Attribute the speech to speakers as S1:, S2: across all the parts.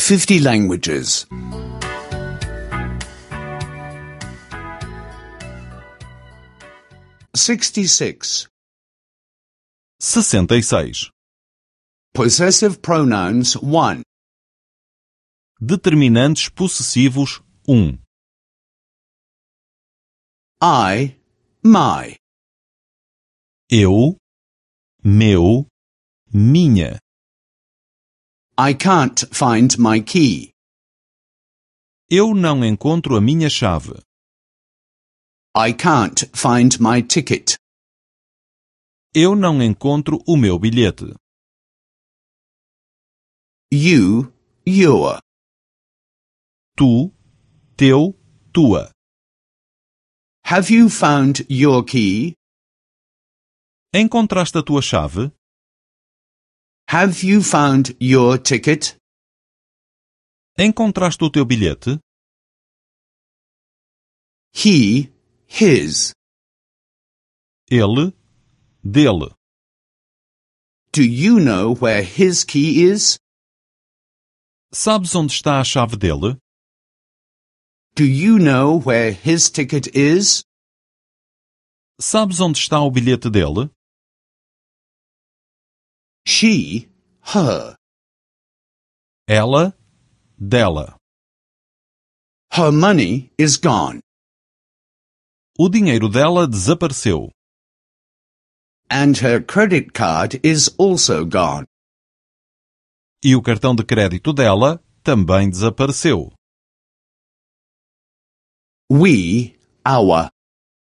S1: 50 languages. 66.
S2: 66.
S1: Possessive pronouns 1.
S2: Determinantes possessivos 1.
S1: I, my.
S2: Eu, meu, minha.
S1: I can't find my key.
S2: Eu não encontro a minha chave.
S1: I can't find my ticket.
S2: Eu não encontro o meu bilhete.
S1: You, your.
S2: Tu, teu, tua.
S1: Have you found your key?
S2: Encontraste a tua chave?
S1: Have you found your ticket?
S2: Encontraste o teu bilhete?
S1: He, his.
S2: Ele, dele.
S1: Do you know where his key is?
S2: Sabes onde está a chave dele?
S1: Do you know where his ticket is?
S2: Sabes onde está o bilhete dele?
S1: She, her.
S2: Ela, dela.
S1: Her money is gone.
S2: O dinheiro dela desapareceu.
S1: And her credit card is also gone.
S2: E o cartão de crédito dela também desapareceu.
S1: We, our.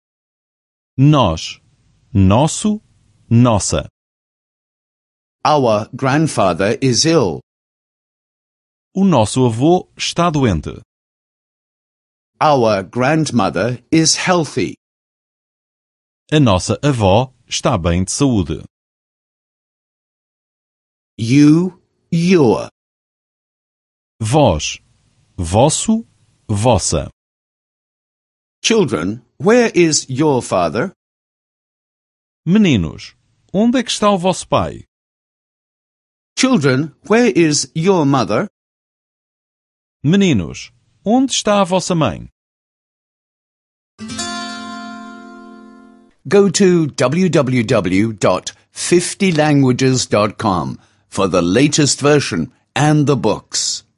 S2: Nós, nosso, nossa.
S1: Our grandfather is ill.
S2: O nosso avô está doente.
S1: Our grandmother is healthy.
S2: A nossa avó está bem de saúde.
S1: You, your.
S2: Vós, vosso, vossa.
S1: Children, where is your father?
S2: Meninos, onde é que está o vosso pai?
S1: Children, where is your mother?
S2: Meninos, onde está a vossa mãe?
S1: Go to www.50languages.com for the latest version and the books.